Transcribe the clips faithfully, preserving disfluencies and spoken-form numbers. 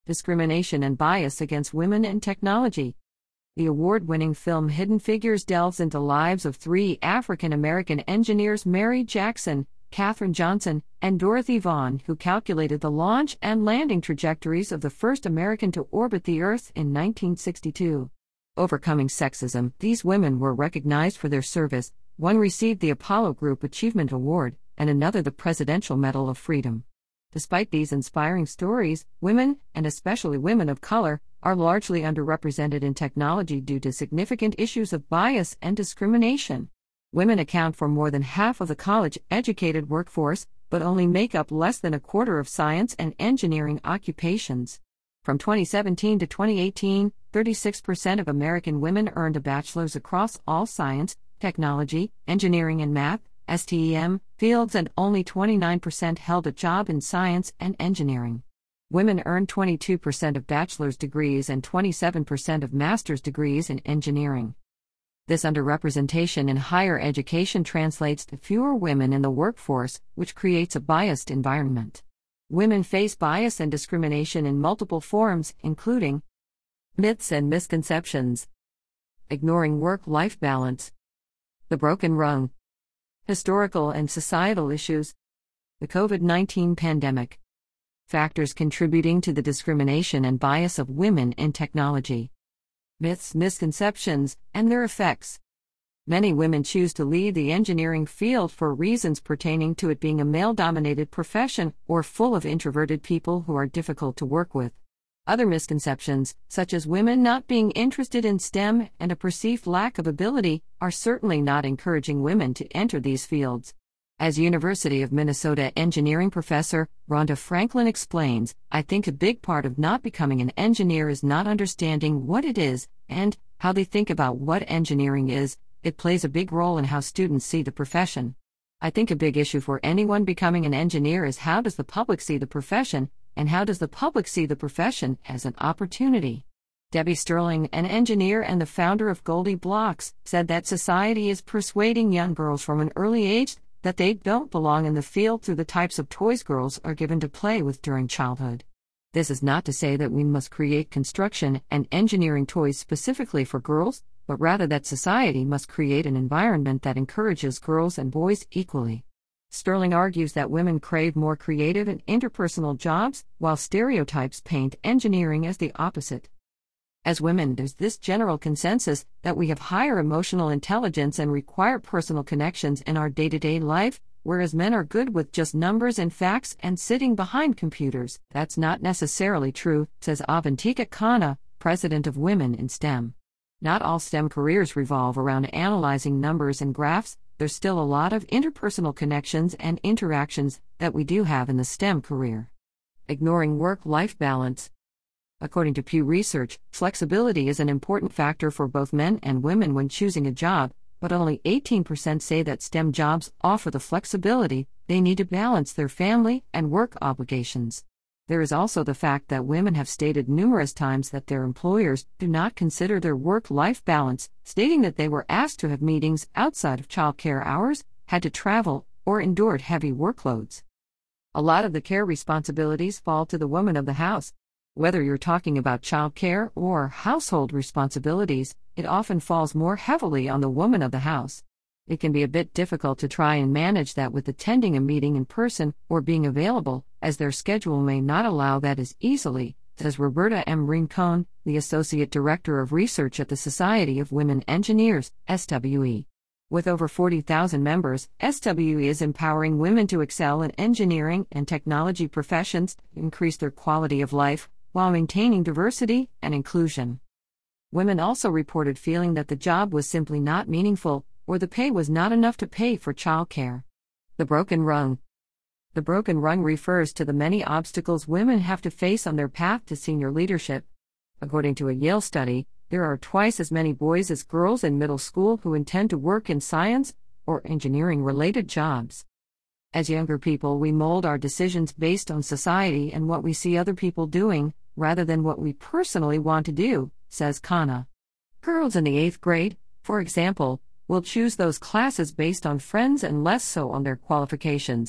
Discrimination and Bias Against Women in Technology. The award-winning film Hidden Figures delves into lives of three African-American engineers, Mary Jackson, Katherine Johnson, and Dorothy Vaughan, who calculated the launch and landing trajectories of the first American to orbit the Earth in nineteen sixty-two. Overcoming sexism, these women were recognized for their service. One received the Apollo Group Achievement Award, and another the Presidential Medal of Freedom. Despite these inspiring stories, women, and especially women of color, are largely underrepresented in technology due to significant issues of bias and discrimination. Women account for more than half of the college-educated workforce, but only make up less than a quarter of science and engineering occupations. From twenty seventeen to twenty eighteen, thirty-six percent of American women earned a bachelor's across all science, technology, engineering and math, STEM, fields, and only twenty-nine percent held a job in science and engineering. Women earned twenty-two percent of bachelor's degrees and twenty-seven percent of master's degrees in engineering. This underrepresentation in higher education translates to fewer women in the workforce, which creates a biased environment. Women face bias and discrimination in multiple forms, including myths and misconceptions, ignoring work-life balance, the broken rung, historical and societal issues, the COVID nineteen pandemic. Factors contributing to the discrimination and bias of women in technology. Myths, misconceptions, and their effects. Many women choose to leave the engineering field for reasons pertaining to it being a male-dominated profession or full of introverted people who are difficult to work with. Other misconceptions, such as women not being interested in STEM and a perceived lack of ability, are certainly not encouraging women to enter these fields. As University of Minnesota engineering professor Rhonda Franklin explains, I think a big part of not becoming an engineer is not understanding what it is and how they think about what engineering is. It plays a big role in how students see the profession. I think a big issue for anyone becoming an engineer is how does the public see the profession, and how does the public see the profession as an opportunity. Debbie Sterling, an engineer and the founder of Goldie Blocks, said that society is persuading young girls from an early age that they don't belong in the field through the types of toys girls are given to play with during childhood. This is not to say that we must create construction and engineering toys specifically for girls, but rather that society must create an environment that encourages girls and boys equally. Sterling argues that women crave more creative and interpersonal jobs, while stereotypes paint engineering as the opposite. As women, there's this general consensus that we have higher emotional intelligence and require personal connections in our day-to-day life, whereas men are good with just numbers and facts and sitting behind computers. That's not necessarily true, says Avantika Khanna, president of Women in STEM. Not all STEM careers revolve around analyzing numbers and graphs. There's still a lot of interpersonal connections and interactions that we do have in the STEM career. Ignoring work-life balance. According to Pew Research, flexibility is an important factor for both men and women when choosing a job, but only eighteen percent say that STEM jobs offer the flexibility they need to balance their family and work obligations. There is also the fact that women have stated numerous times that their employers do not consider their work-life balance, stating that they were asked to have meetings outside of childcare hours, had to travel, or endured heavy workloads. A lot of the care responsibilities fall to the woman of the house. Whether you're talking about childcare or household responsibilities, it often falls more heavily on the woman of the house. It can be a bit difficult to try and manage that with attending a meeting in person or being available, as their schedule may not allow that as easily, says Roberta M. Rincon, the Associate Director of Research at the Society of Women Engineers, S W E. With over forty thousand members, S W E is empowering women to excel in engineering and technology professions, increase their quality of life, while maintaining diversity and inclusion. Women also reported feeling that the job was simply not meaningful, or the pay was not enough to pay for childcare. The broken rung. The broken rung refers to the many obstacles women have to face on their path to senior leadership. According to a Yale study, there are twice as many boys as girls in middle school who intend to work in science or engineering-related jobs. As younger people, we mold our decisions based on society and what we see other people doing, rather than what we personally want to do, says Khanna. Girls in the eighth grade, for example, will choose those classes based on friends and less so on their qualifications.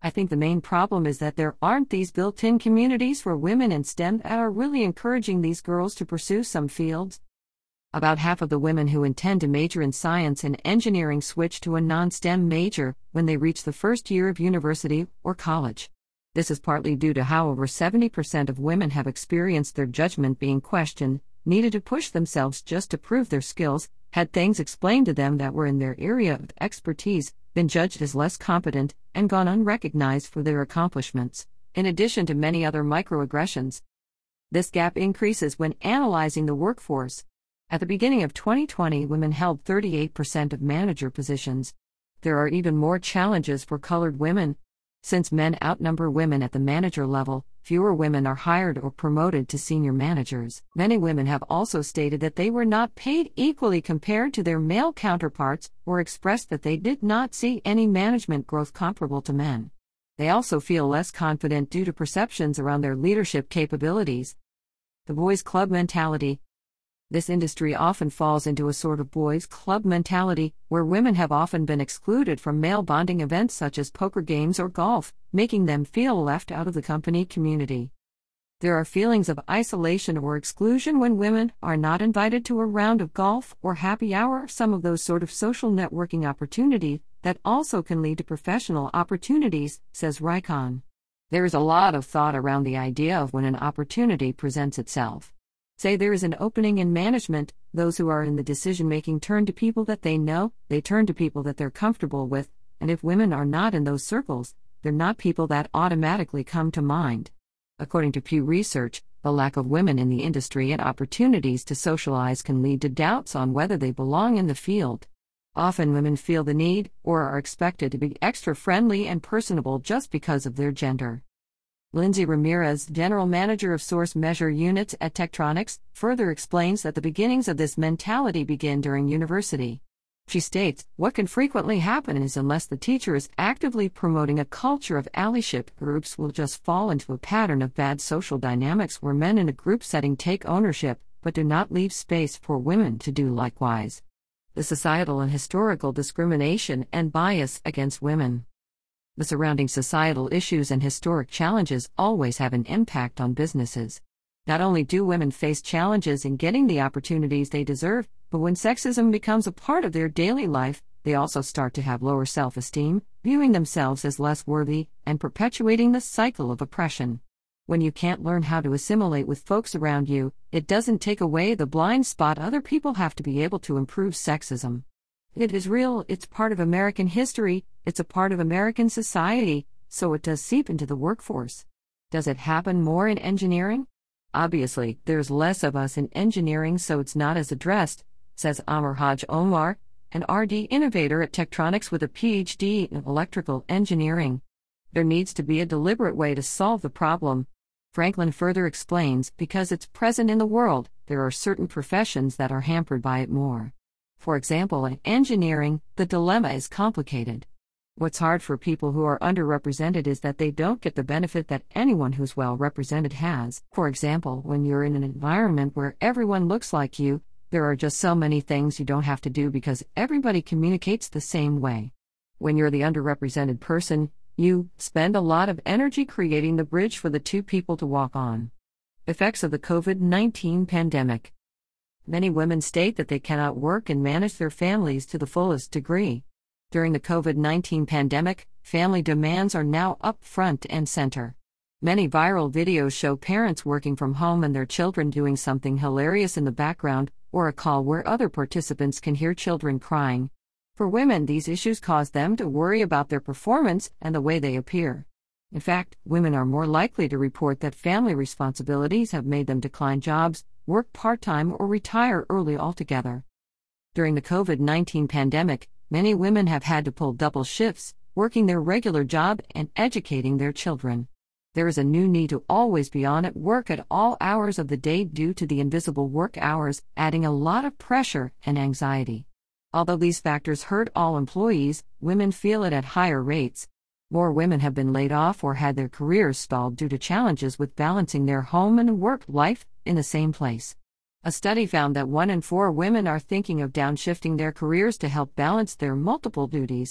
I think the main problem is that there aren't these built-in communities for women in STEM that are really encouraging these girls to pursue some fields. About half of the women who intend to major in science and engineering switch to a non-STEM major when they reach the first year of university or college. This is partly due to how over seventy percent of women have experienced their judgment being questioned, needed to push themselves just to prove their skills, had things explained to them that were in their area of expertise, been judged as less competent, and gone unrecognized for their accomplishments, in addition to many other microaggressions. This gap increases when analyzing the workforce. At the beginning of twenty twenty, women held thirty-eight percent of manager positions. There are even more challenges for colored women. Since men outnumber women at the manager level, fewer women are hired or promoted to senior managers. Many women have also stated that they were not paid equally compared to their male counterparts, or expressed that they did not see any management growth comparable to men. They also feel less confident due to perceptions around their leadership capabilities. The boys' club mentality. This industry often falls into a sort of boys' club mentality, where women have often been excluded from male bonding events such as poker games or golf, making them feel left out of the company community. There are feelings of isolation or exclusion when women are not invited to a round of golf or happy hour, some of those sort of social networking opportunities that also can lead to professional opportunities, says Raikon. There is a lot of thought around the idea of when an opportunity presents itself. Say there is an opening in management, those who are in the decision-making turn to people that they know, they turn to people that they're comfortable with, and if women are not in those circles, they're not people that automatically come to mind. According to Pew Research, the lack of women in the industry and opportunities to socialize can lead to doubts on whether they belong in the field. Often women feel the need, or are expected to be extra friendly and personable just because of their gender. Lindsay Ramirez, General Manager of Source Measure Units at Tektronix, further explains that the beginnings of this mentality begin during university. She states, what can frequently happen is unless the teacher is actively promoting a culture of allyship, groups will just fall into a pattern of bad social dynamics where men in a group setting take ownership, but do not leave space for women to do likewise. The societal and historical discrimination and bias against women. The surrounding societal issues and historic challenges always have an impact on businesses. Not only do women face challenges in getting the opportunities they deserve, but when sexism becomes a part of their daily life, they also start to have lower self-esteem, viewing themselves as less worthy, and perpetuating the cycle of oppression. When you can't learn how to assimilate with folks around you, it doesn't take away the blind spot other people have to be able to improve sexism. It is real, it's part of American history, it's a part of American society, so it does seep into the workforce. Does it happen more in engineering? Obviously, there's less of us in engineering, so it's not as addressed, says Amr Haj Omar, an R and D innovator at Tektronix with a P H D in electrical engineering. There needs to be a deliberate way to solve the problem. Franklin further explains, because it's present in the world, there are certain professions that are hampered by it more. For example, in engineering, the dilemma is complicated. What's hard for people who are underrepresented is that they don't get the benefit that anyone who's well represented has. For example, when you're in an environment where everyone looks like you, there are just so many things you don't have to do because everybody communicates the same way. When you're the underrepresented person, you spend a lot of energy creating the bridge for the two people to walk on. Effects of the COVID nineteen pandemic. Many women state that they cannot work and manage their families to the fullest degree. During the COVID nineteen pandemic, family demands are now up front and center. Many viral videos show parents working from home and their children doing something hilarious in the background, or a call where other participants can hear children crying. For women, these issues cause them to worry about their performance and the way they appear. In fact, women are more likely to report that family responsibilities have made them decline jobs, work part-time, or retire early altogether. During the COVID nineteen pandemic, many women have had to pull double shifts, working their regular job and educating their children. There is a new need to always be on at work at all hours of the day due to the invisible work hours, adding a lot of pressure and anxiety. Although these factors hurt all employees, women feel it at higher rates. More women have been laid off or had their careers stalled due to challenges with balancing their home and work life in the same place. A study found that one in four women are thinking of downshifting their careers to help balance their multiple duties.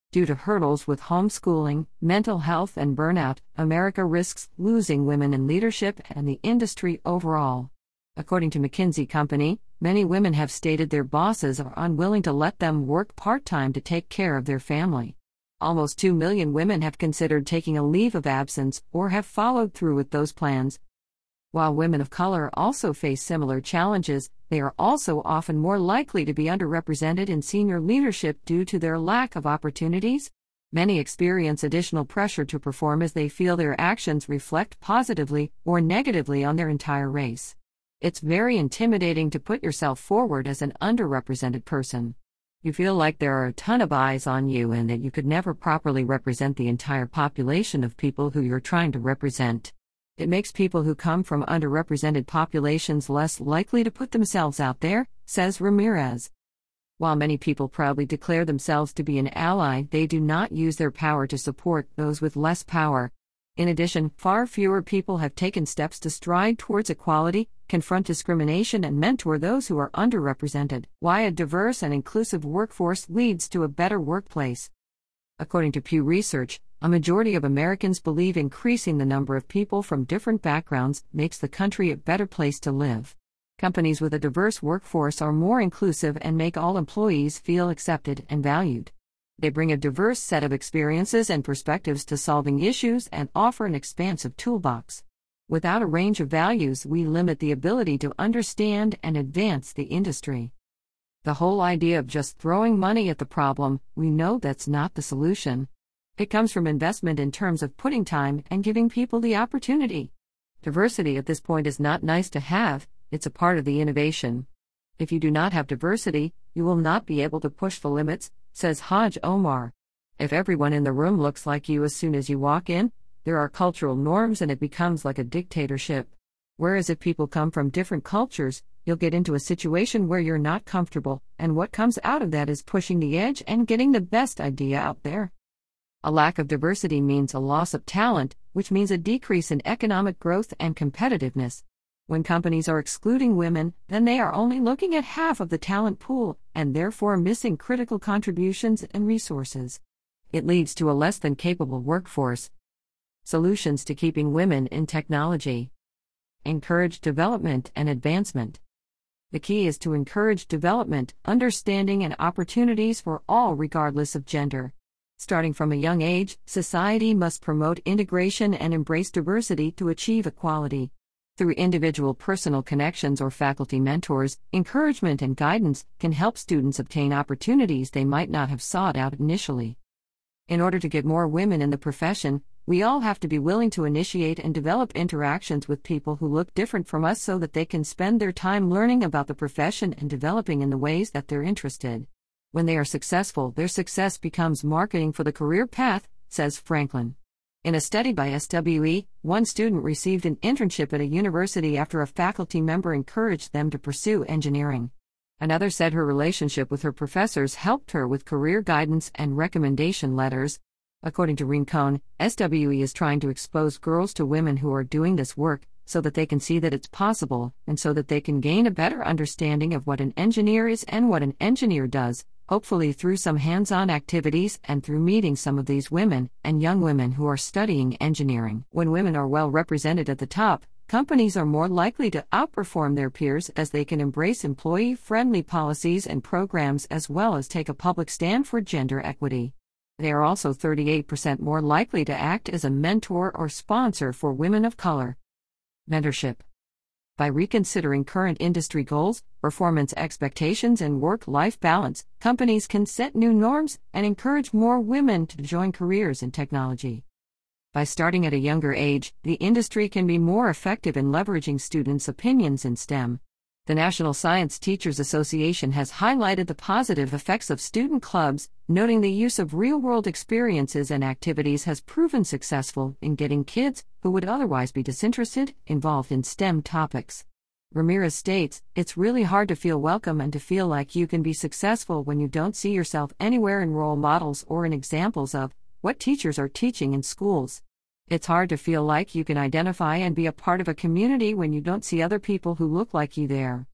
Due to hurdles with homeschooling, mental health, and burnout, America risks losing women in leadership and the industry overall. According to McKinsey Company, many women have stated their bosses are unwilling to let them work part-time to take care of their family. Almost two million women have considered taking a leave of absence or have followed through with those plans. While women of color also face similar challenges, they are also often more likely to be underrepresented in senior leadership due to their lack of opportunities. Many experience additional pressure to perform as they feel their actions reflect positively or negatively on their entire race. It's very intimidating to put yourself forward as an underrepresented person. You feel like there are a ton of eyes on you and that you could never properly represent the entire population of people who you're trying to represent. It makes people who come from underrepresented populations less likely to put themselves out there, says Ramirez. While many people proudly declare themselves to be an ally, they do not use their power to support those with less power. In addition, far fewer people have taken steps to stride towards equality, confront discrimination, and mentor those who are underrepresented. Why a diverse and inclusive workforce leads to a better workplace. According to Pew Research, a majority of Americans believe increasing the number of people from different backgrounds makes the country a better place to live. Companies with a diverse workforce are more inclusive and make all employees feel accepted and valued. They bring a diverse set of experiences and perspectives to solving issues and offer an expansive toolbox. Without a range of values, we limit the ability to understand and advance the industry. The whole idea of just throwing money at the problem, we know that's not the solution. It comes from investment in terms of putting time and giving people the opportunity. Diversity at this point is not nice to have, it's a part of the innovation. If you do not have diversity, you will not be able to push the limits, says Haj Omar. If everyone in the room looks like you as soon as you walk in, there are cultural norms and it becomes like a dictatorship. Whereas if people come from different cultures, you'll get into a situation where you're not comfortable, and what comes out of that is pushing the edge and getting the best idea out there. A lack of diversity means a loss of talent, which means a decrease in economic growth and competitiveness. When companies are excluding women, then they are only looking at half of the talent pool, and therefore missing critical contributions and resources. It leads to a less than capable workforce. Solutions to keeping women in technology. Encourage development and advancement. The key is to encourage development, understanding, and opportunities for all regardless of gender. Starting from a young age, society must promote integration and embrace diversity to achieve equality. Through individual personal connections or faculty mentors, encouragement and guidance can help students obtain opportunities they might not have sought out initially. In order to get more women in the profession, we all have to be willing to initiate and develop interactions with people who look different from us so that they can spend their time learning about the profession and developing in the ways that they're interested. When they are successful, their success becomes marketing for the career path, says Franklin. In a study by S W E, one student received an internship at a university after a faculty member encouraged them to pursue engineering. Another said her relationship with her professors helped her with career guidance and recommendation letters. According to Rincon, S W E is trying to expose girls to women who are doing this work, so that they can see that it's possible, and so that they can gain a better understanding of what an engineer is and what an engineer does, hopefully through some hands-on activities and through meeting some of these women and young women who are studying engineering. When women are well represented at the top, companies are more likely to outperform their peers as they can embrace employee-friendly policies and programs as well as take a public stand for gender equity. They are also thirty-eight percent more likely to act as a mentor or sponsor for women of color. Mentorship. By reconsidering current industry goals, performance expectations, and work-life balance, companies can set new norms and encourage more women to join careers in technology. By starting at a younger age, the industry can be more effective in leveraging students' opinions in STEM. The National Science Teachers Association has highlighted the positive effects of student clubs, noting the use of real-world experiences and activities has proven successful in getting kids, who would otherwise be disinterested, involved in STEM topics. Ramirez states, "It's really hard to feel welcome and to feel like you can be successful when you don't see yourself anywhere in role models or in examples of what teachers are teaching in schools. It's hard to feel like you can identify and be a part of a community when you don't see other people who look like you there."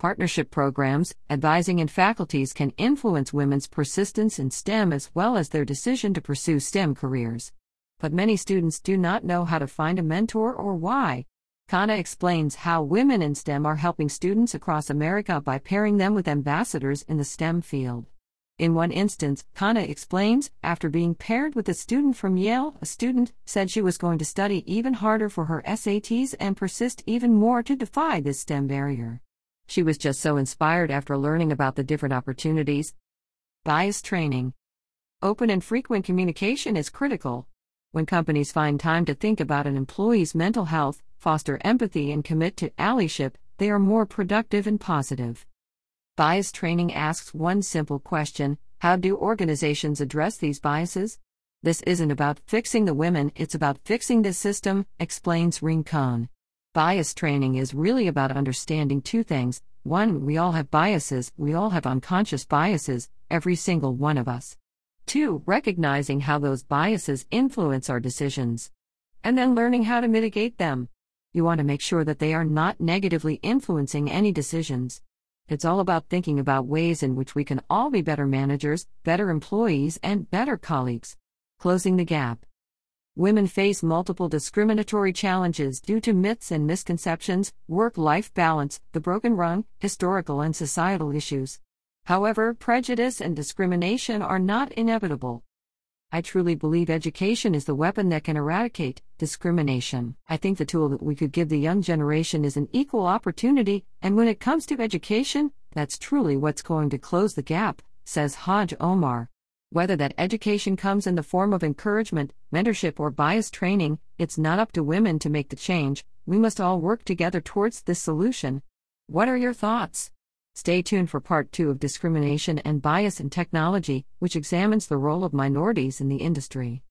Partnership programs, advising, and faculties can influence women's persistence in STEM as well as their decision to pursue STEM careers. But many students do not know how to find a mentor or why. Kana explains how women in STEM are helping students across America by pairing them with ambassadors in the STEM field. In one instance, Kana explains, after being paired with a student from Yale, a student said she was going to study even harder for her S A Ts and persist even more to defy this STEM barrier. She was just so inspired after learning about the different opportunities. Bias training. Open and frequent communication is critical. When companies find time to think about an employee's mental health, foster empathy, and commit to allyship, they are more productive and positive. Bias training asks one simple question: how do organizations address these biases? This isn't about fixing the women, it's about fixing the system, explains Rincon. Bias training is really about understanding two things. One, we all have biases, we all have unconscious biases, every single one of us. Two, recognizing how those biases influence our decisions. And then learning how to mitigate them. You want to make sure that they are not negatively influencing any decisions. It's all about thinking about ways in which we can all be better managers, better employees, and better colleagues. Closing the gap. Women face multiple discriminatory challenges due to myths and misconceptions, work-life balance, the broken rung, historical and societal issues. However, prejudice and discrimination are not inevitable. I truly believe education is the weapon that can eradicate discrimination. I think the tool that we could give the young generation is an equal opportunity, and when it comes to education, that's truly what's going to close the gap, says Haj Omar. Whether that education comes in the form of encouragement, mentorship, or bias training, it's not up to women to make the change. We must all work together towards this solution. What are your thoughts? Stay tuned for part two of Discrimination and Bias in Technology, which examines the role of minorities in the industry.